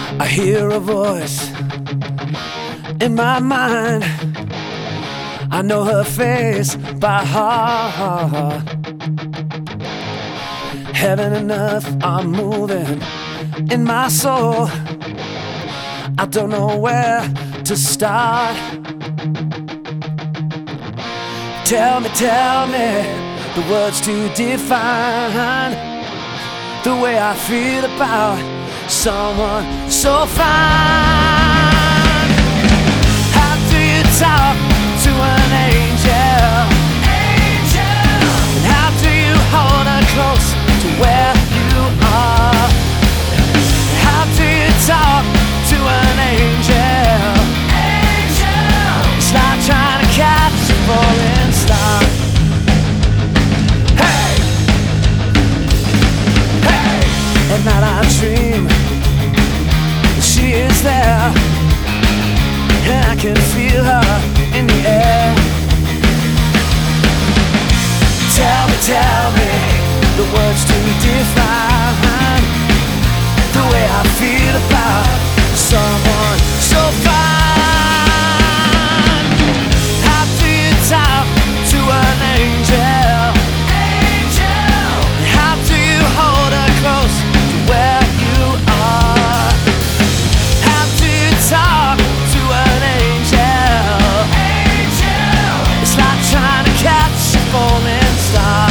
I hear a voice in my mind. I know her face by heart. Heaven and earth are moving in my soul. I don't know where to start. Tell me the words to define the way I feel about someone so fine. How do you talk to an angel? And how do you hold her close to where you are? How do you talk to an angel? It's like trying to catch a falling star. Hey, hey. At night I dream she is there, and I can feel her in the air. Tell me the words to define the way I feel about someone so fine. How do you talk to an angel? How do you hold her close to where you are? How do you talk to an angel? It's like trying to catch a falling star.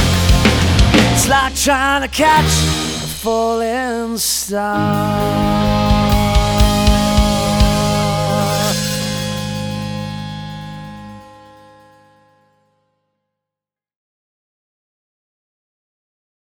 Trying to catch a falling star.